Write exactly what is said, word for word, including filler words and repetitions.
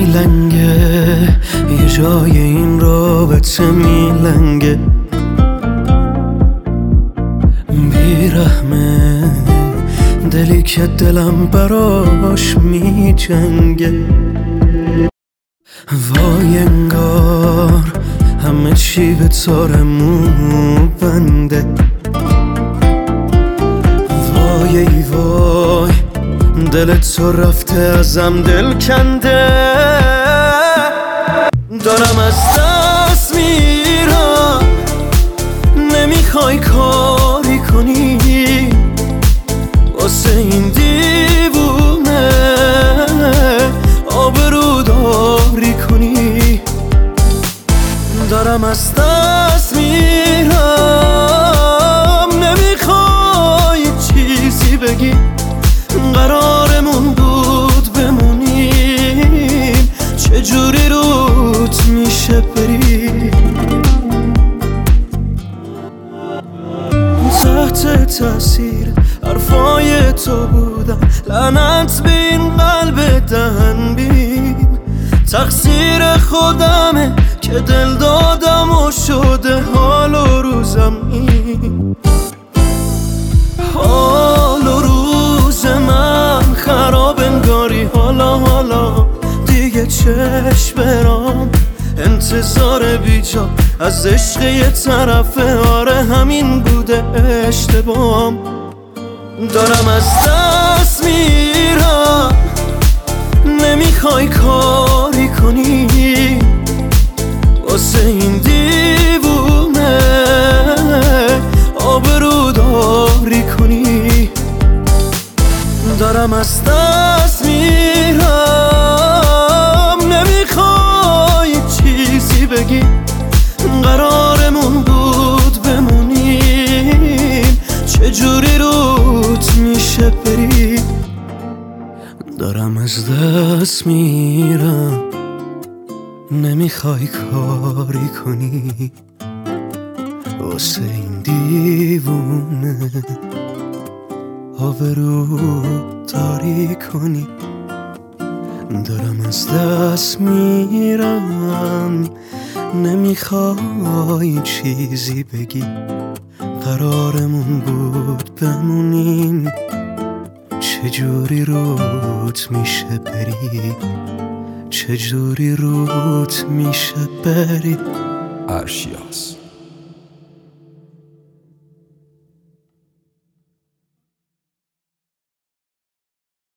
لنگه یه جای این رابطه میلنگه، بیرحمه دلی که دلم براش میجنگه. وای انگار همه چی به تار مو بنده، وای ای وای دل تو رفته ازم دل کنده. دارم از دست میرم، نمیخوای کاری کنی واسه این دیوونه آبرو داری کنی. دارم از دست میرم، نمیخوای چیزی بگی، قرارمون بود بمونیم، چجوری روت میشه بری. تحت تاثیر حرفای تو بودم، لعنت به این قلب دهن بین. تقصیر خودمه که دل دادم و شده حال و روزم این. حال و روز من خراب انگاری، حالا حالا دیگه چشم برام انتظار بیجا از عشق یه طرفه. آره همین بوده اشتباهم. دارم از دست میرم، نمیخوای کاری کنی واسه این دیوونه آبرو داری کنی. دارم از دست میرم، نمیخوای چیزی بگی، قرارمون بود بمونیم، چجوری روت میشه بری. دارم از دست میرم، نمیخوای کاری کنی واسه این دیوونه آبرو داری کنی. دارم از دست میرم، نمیخوای چیزی بگی، قرارمون بود بمونیم، چجوری روت میشه بری، چجوری روت میشه بری. ارشیاس